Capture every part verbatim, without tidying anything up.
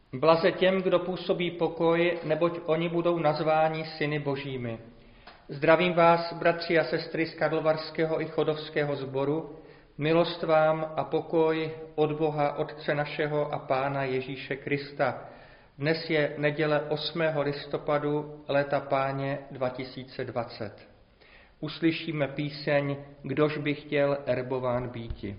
Blaze těm, kdo působí pokoj, neboť oni budou nazváni syny božími. Zdravím vás, bratři a sestry z Karlovarského i Chodovského sboru, milost vám a pokoj od Boha, Otce našeho a Pána Ježíše Krista. Dnes je neděle osmého listopadu léta Páně dva tisíce dvacet. Uslyšíme píseň Kdož by chtěl erbován býti.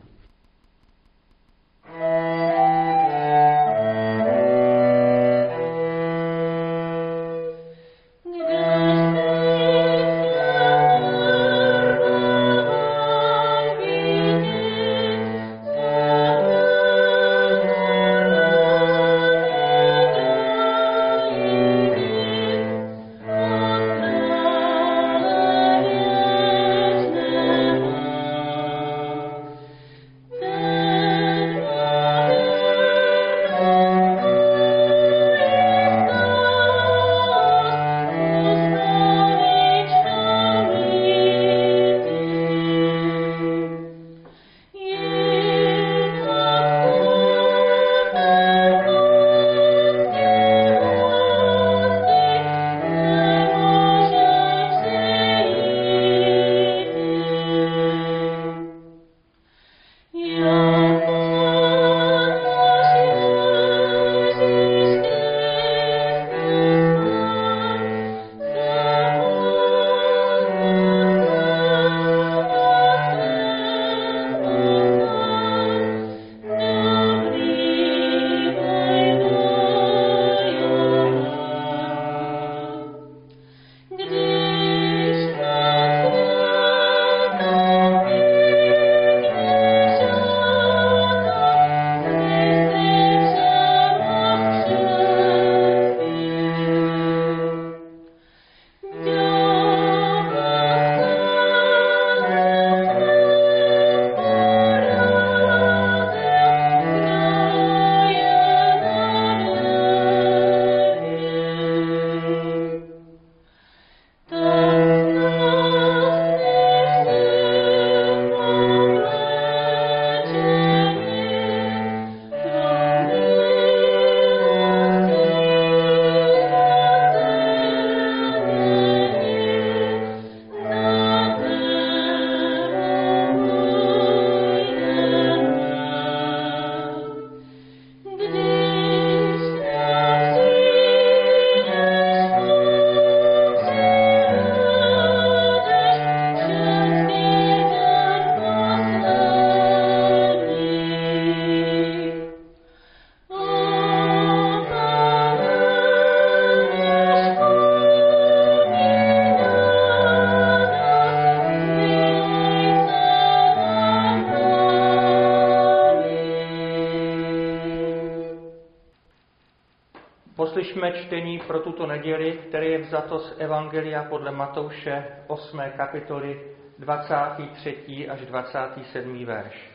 Poslyšme čtení pro tuto neděli, které je vzato z Evangelia podle Matouše osmé kapitoly dvacátý třetí až dvacátý sedmý verš.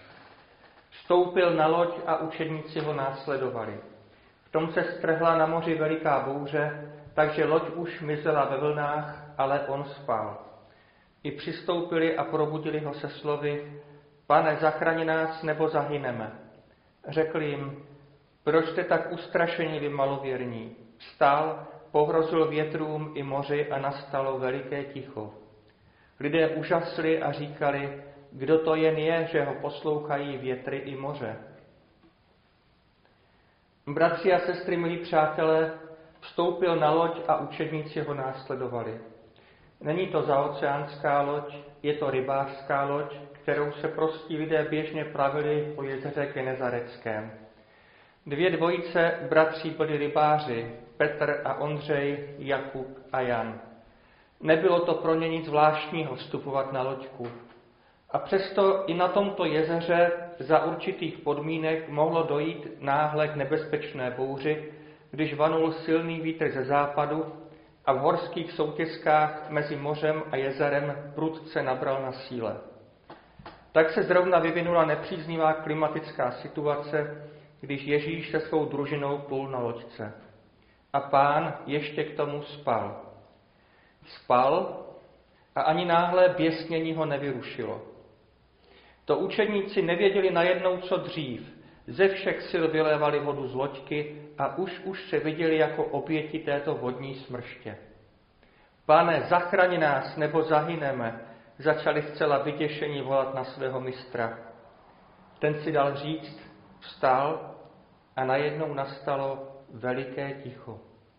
Vstoupil na loď a učedníci ho následovali. V tom se strhla na moři veliká bouře, takže loď už mizela ve vlnách, ale on spal. I přistoupili a probudili ho se slovy: Pane, zachraň nás, nebo zahyneme. Řekl jim: Proč jste tak ustrašeni, vy malověrní? Vstal, pohrozil větrům i moři a nastalo veliké ticho. Lidé užasli a říkali: Kdo to jen je, že ho poslouchají větry i moře? Bratři a sestry, milí přátelé, vstoupil na loď a učedníci ho následovali. Není to zaoceánská loď, je to rybářská loď, kterou se prostí lidé běžně plavili po jezeře Genezareckém. Dvě dvojice bratří byli rybáři, Petr a Ondřej, Jakub a Jan. Nebylo to pro ně nic zvláštního vstupovat na loďku. A přesto i na tomto jezeře za určitých podmínek mohlo dojít náhle k nebezpečné bouři, když vanul silný vítr ze západu a v horských soutězkách mezi mořem a jezerem prudce nabral na síle. Tak se zrovna vyvinula nepříznivá klimatická situace, když Ježíš se svou družinou plul na loďce. A Pán ještě k tomu spal. Spal a ani náhle běsnění ho nevyrušilo. To učedníci nevěděli najednou, co dřív, ze všech sil vylévali vodu z loďky a už už se viděli jako oběti této vodní smrště. Pane, zachraň nás, nebo zahyneme, začali zcela vyděšení volat na svého mistra. Ten si dal říct, vstal a najednou nastalo veliké ticho.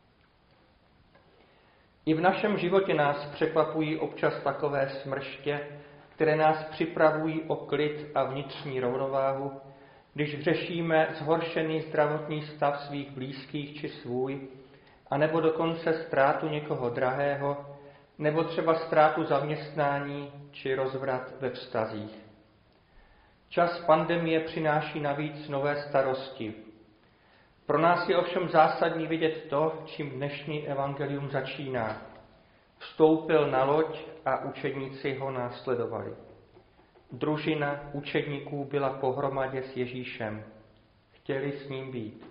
I v našem životě nás překvapují občas takové smrště, které nás připravují o klid a vnitřní rovnováhu, když řešíme zhoršený zdravotní stav svých blízkých či svůj, anebo dokonce ztrátu někoho drahého, nebo třeba ztrátu zaměstnání či rozvrat ve vztazích. Čas pandemie přináší navíc nové starosti. Pro nás je ovšem zásadní vidět to, čím dnešní evangelium začíná. Vstoupil na loď a učedníci ho následovali. Družina učedníků byla pohromadě s Ježíšem. Chtěli s ním být.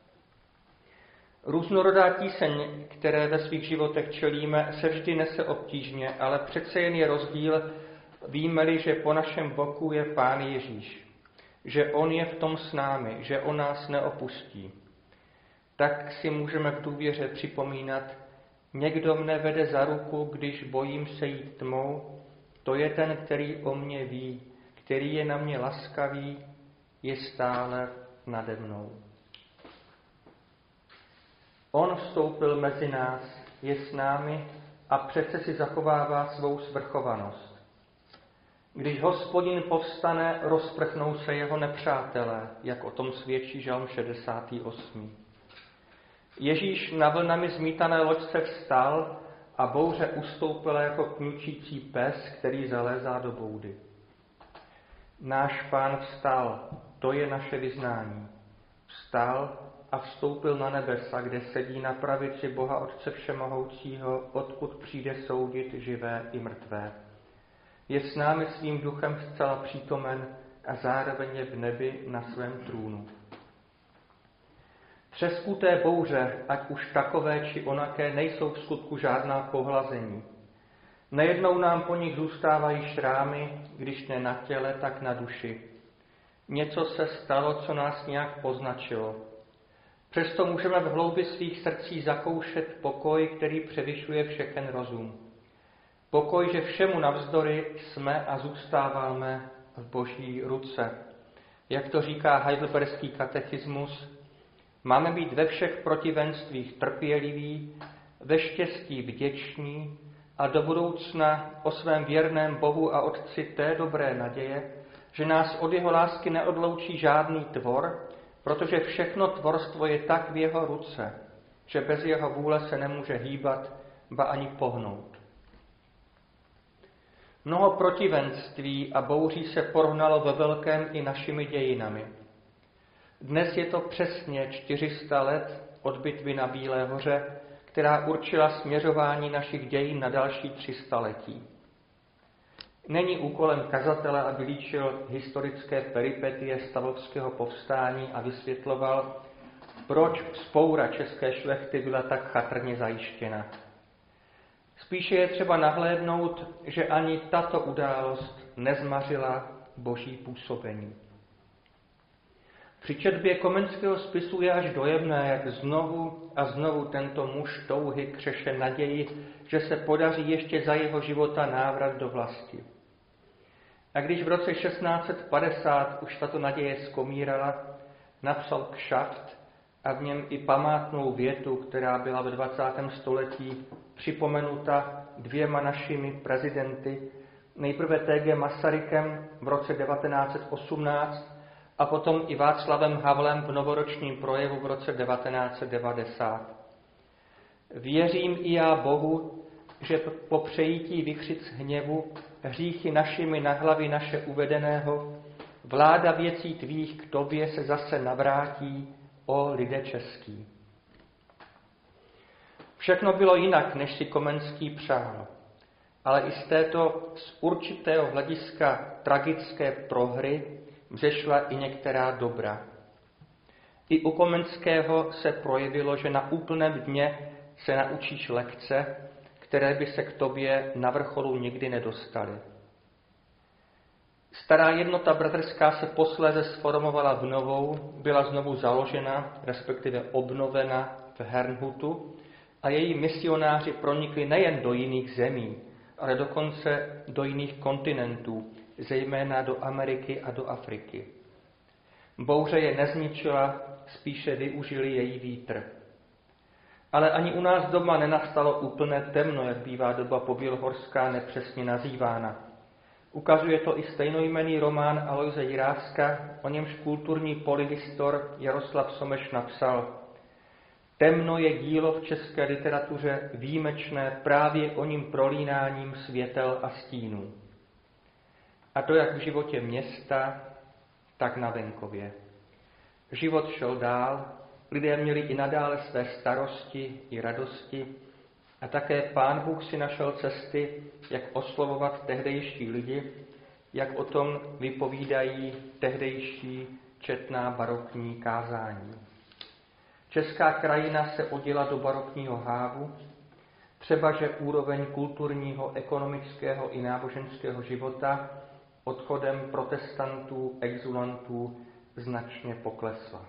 Různorodá tíseň, které ve svých životech čelíme, se vždy nese obtížně, ale přece jen je rozdíl, víme-li, že po našem boku je Pán Ježíš, že on je v tom s námi, že on nás neopustí. Tak si můžeme v důvěře připomínat, někdo mne vede za ruku, když bojím se jít tmou, to je ten, který o mně ví, který je na mě laskavý, je stále nade mnou. On vstoupil mezi nás, je s námi a přece si zachovává svou svrchovanost. Když Hospodin povstane, rozprchnou se jeho nepřátelé, jak o tom svědčí Žalm šedesátý osmý Ježíš na vlnami zmítané loďce vstal a bouře ustoupila jako kňučící pes, který zalézá do boudy. Náš Pán vstal, to je naše vyznání. Vstal a vstoupil na nebesa, kde sedí na pravici Boha Otce Všemohoucího, odkud přijde soudit živé i mrtvé. Je s námi svým duchem zcela přítomen a zároveň je v nebi na svém trůnu. Třeskuté bouře, ať už takové či onaké, nejsou v skutku žádná pohlazení. Nejednou nám po nich zůstávají šrámy, když ne na těle, tak na duši. Něco se stalo, co nás nějak poznačilo. Přesto můžeme v hloubi svých srdcí zakoušet pokoj, který převyšuje všechen rozum. Pokoj, že všemu navzdory jsme a zůstáváme v Boží ruce. Jak to říká Heidelberský katechismus, máme být ve všech protivenstvích trpěliví, ve štěstí vděční a do budoucna o svém věrném Bohu a Otci té dobré naděje, že nás od jeho lásky neodloučí žádný tvor, protože všechno tvorstvo je tak v jeho ruce, že bez jeho vůle se nemůže hýbat, ba ani pohnout. Mnoho protivenství a bouří se porovnalo ve velkém i našimi dějinami. Dnes je to přesně čtyři sta let od bitvy na Bílé hoře, která určila směřování našich dějin na další tři staletí. Není úkolem kazatele, aby líčil historické peripetie stavovského povstání a vysvětloval, proč vzpoura české šlechty byla tak chatrně zajištěna. Spíše je třeba nahlédnout, že ani tato událost nezmařila Boží působení. Při četbě Komenského spisu je až dojemné, jak znovu a znovu tento muž touhy křeše naději, že se podaří ještě za jeho života návrat do vlasti. A když v roce šestnáct set padesát už tato naděje skomírala, napsal kšaft a v něm i památnou větu, která byla ve dvacátém století připomenuta dvěma našimi prezidenty, nejprve T G Masarykem v roce devatenáct set osmnáct a potom i Václavem Havlem v novoročním projevu v roce devatenáct set devadesát. Věřím i já Bohu, že po přejítí vichřic hněvu hříchy našimi na hlavy naše uvedeného, vláda věcí tvých k tobě se zase navrátí, o lidé český. Všechno bylo jinak, než si Komenský přál, ale i z této z určitého hlediska tragické prohry vzešla i některá dobra. I u Komenského se projevilo, že na úplném dně se naučíš lekce, které by se k tobě na vrcholu nikdy nedostaly. Stará jednota bratrská se posléze sformovala v novou, byla znovu založena, respektive obnovena v Herrnhutu a její misionáři pronikli nejen do jiných zemí, ale dokonce do jiných kontinentů, zejména do Ameriky a do Afriky. Bouře je nezničila, spíše využili její vítr. Ale ani u nás doma nenastalo úplné temno, jak bývá doba pobělohorská nepřesně nazývána. Ukazuje to i stejnojmenný román Alojze Jiráska, o němž kulturní polyhistor Jaroslav Someš napsal: Temno je dílo v české literatuře výjimečné právě oním prolínáním světel a stínů. A to jak v životě města, tak na venkově. Život šel dál, lidé měli i nadále své starosti i radosti a také Pán Bůh si našel cesty, jak oslovovat tehdejší lidi, jak o tom vypovídají tehdejší četná barokní kázání. Česká krajina se oděla do barokního hávu, třeba že úroveň kulturního, ekonomického i náboženského života odchodem protestantů, exulantů značně poklesla.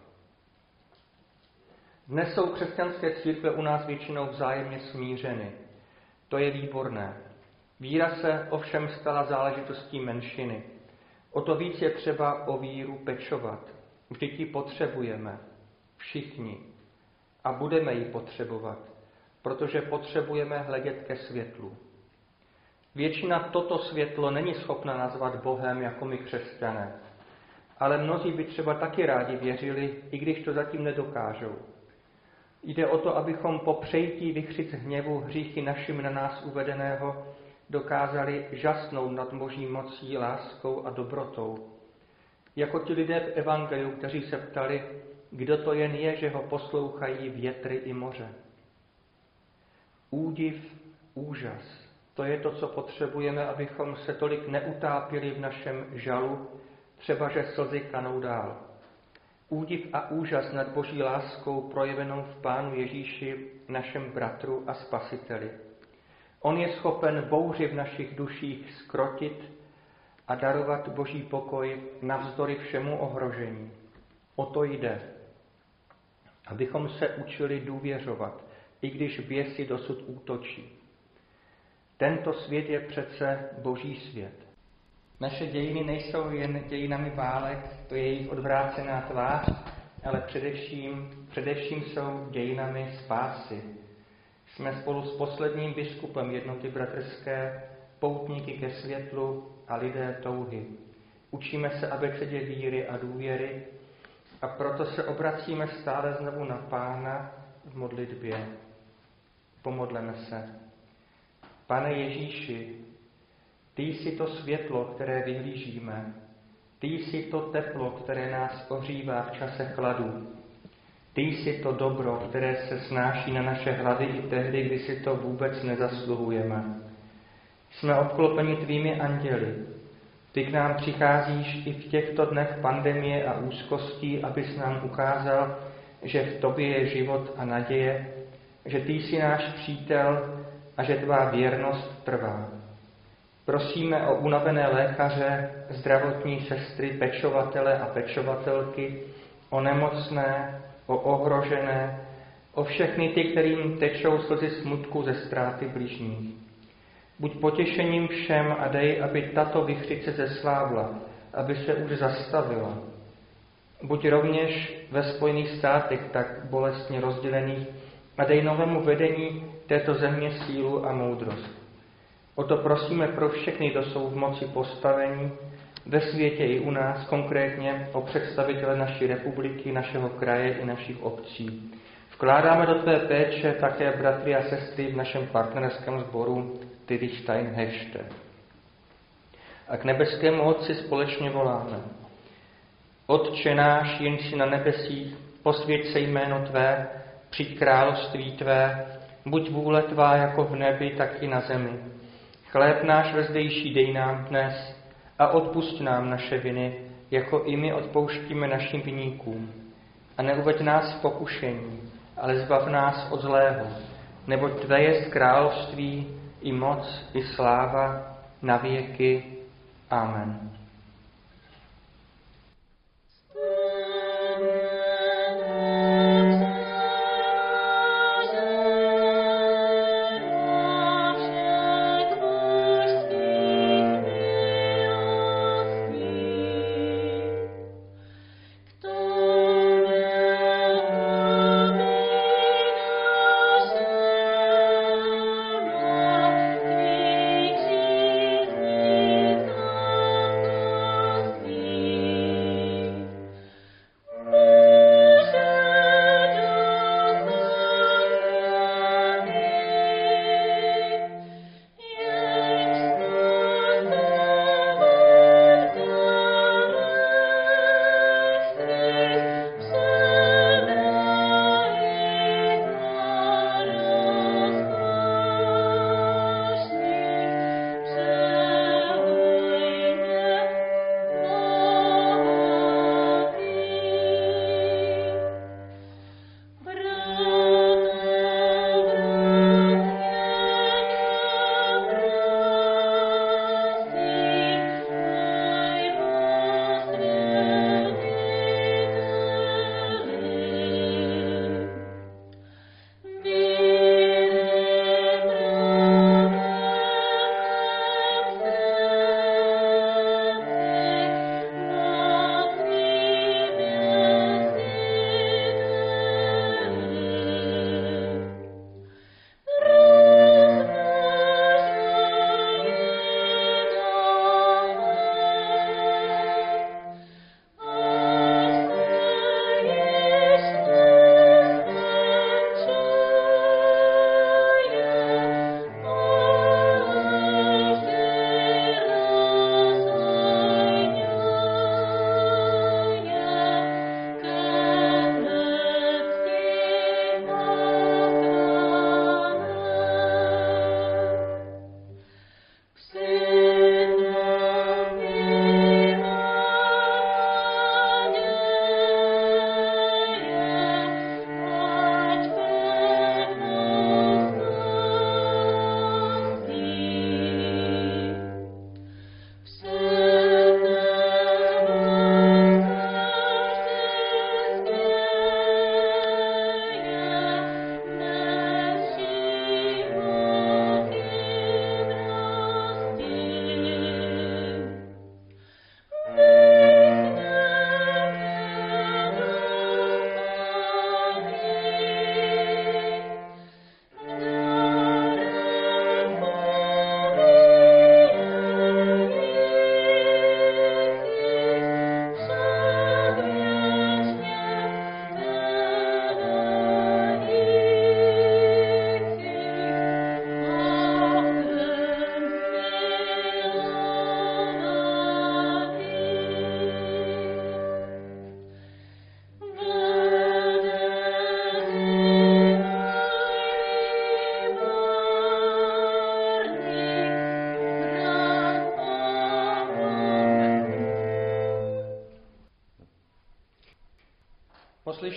Dnes jsou křesťanské církve u nás většinou vzájemně smířeny. To je výborné. Víra se ovšem stala záležitostí menšiny. O to víc je třeba o víru pečovat. Vždyť ji potřebujeme. Všichni. A budeme ji potřebovat, protože potřebujeme hledět ke světlu. Většina toto světlo není schopna nazvat Bohem jako my křesťané, ale mnozí by třeba taky rádi věřili, i když to zatím nedokážou. Jde o to, abychom po přejítí vychřic hněvu hříchy našim na nás uvedeného dokázali žasnout nad boží mocí, láskou a dobrotou. Jako ti lidé v evangeliu, kteří se ptali, kdo to jen je, že ho poslouchají větry i moře. Údiv, úžas, to je to, co potřebujeme, abychom se tolik neutápili v našem žalu, třeba že slzy kanou dál. Údiv a úžas nad boží láskou projevenou v Pánu Ježíši, našem bratru a spasiteli. On je schopen bouři v našich duších zkrotit a darovat boží pokoj navzdory všemu ohrožení. O to jde, abychom se učili důvěřovat, i když běsi dosud útočí. Tento svět je přece boží svět. Naše dějiny nejsou jen dějinami válek, to je jejich odvrácená tvář, ale především, především jsou dějinami spásy. Jsme spolu s posledním biskupem jednoty bratrské poutníky ke světlu a lidé touhy. Učíme se abecedě víry a důvěry a proto se obracíme stále znovu na Pána v modlitbě. Pomodleme se. Pane Ježíši, ty jsi to světlo, které vyhlížíme. Ty jsi to teplo, které nás ohřívá v čase chladu. Ty jsi to dobro, které se snáší na naše hlavy i tehdy, kdy si to vůbec nezasluhujeme. Jsme obklopeni tvými anděli. Ty k nám přicházíš i v těchto dnech pandemie a úzkostí, abys nám ukázal, že v tobě je život a naděje, že ty jsi náš přítel a že tvá věrnost trvá. Prosíme o unavené lékaře, zdravotní sestry, pečovatele a pečovatelky, o nemocné, o ohrožené, o všechny ty, kterým tečou slzy smutku ze ztráty bližních. Buď potěšením všem a dej, aby tato vichřice zeslávla, aby se už zastavila. Buď rovněž ve Spojených státech tak bolestně rozdělených a dej novému vedení této země sílu a moudrost. O to prosíme pro všechny, kdo jsou v moci postavení, ve světě i u nás, konkrétně o představitele naší republiky, našeho kraje i našich obcí. Vkládáme do tvé péče také bratry a sestry v našem partnerském sboru Tyrištajn Hešte. A k nebeskému Otci společně voláme. Otče náš, jenž jsi na nebesích, posvěť se jméno tvé, přijď království tvé, buď vůle tvá jako v nebi, tak i na zemi. Chléb náš vezdejší dej nám dnes a odpusť nám naše viny, jako i my odpouštíme našim viníkům. A neuveď nás v pokušení, ale zbav nás od zlého, neboť tvé jest království, i moc, i sláva, na věky. Amen.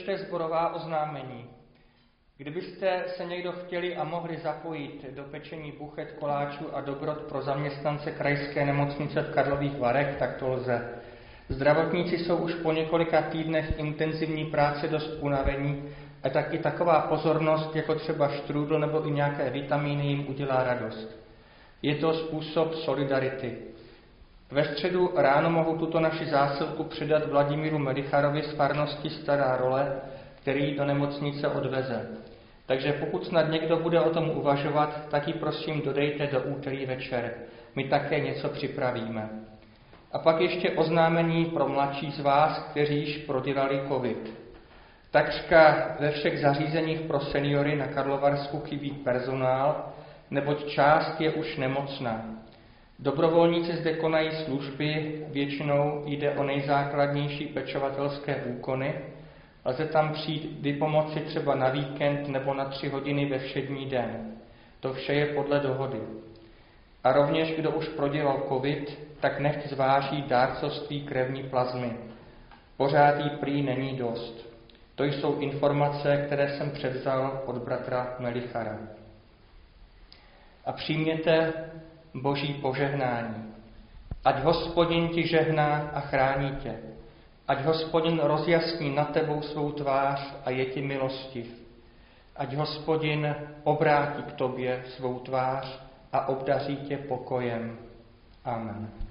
ještě sborová oznámení. Kdybyste se někdo chtěli a mohli zapojit do pečení buchet, koláčů a dobrot pro zaměstnance krajské nemocnice v Karlových Varech, tak to lze. Zdravotníci jsou už po několika týdnech intenzivní práce dost unavení a taky taková pozornost, jako třeba štrůdl nebo i nějaké vitamíny, jim udělá radost. Je to způsob solidarity. Ve středu ráno mohu tuto naši zásilku předat Vladimíru Melicharovi z farnosti Stará Role, který ji do nemocnice odveze. Takže pokud snad někdo bude o tom uvažovat, tak ji prosím dodejte do úterý večer. My také něco připravíme. A pak ještě oznámení pro mladší z vás, kteří již prodělali covid. Takřka ve všech zařízeních pro seniory na Karlovarsku chybí personál, neboť část je už nemocná. Dobrovolníci zde konají služby, většinou jde o nejzákladnější pečovatelské úkony. Lze tam přijít vypomoci třeba na víkend nebo na tři hodiny ve všední den. To vše je podle dohody. A rovněž, kdo už prodělal covid, tak nechť zváží dárcovství krevní plazmy. Pořád jí prý není dost. To jsou informace, které jsem převzal od bratra Melichara. A přijměte Boží požehnání. Ať Hospodin ti žehná a chrání tě. Ať Hospodin rozjasní nad tebou svou tvář a je ti milostiv. Ať Hospodin obrátí k tobě svou tvář a obdaří tě pokojem. Amen.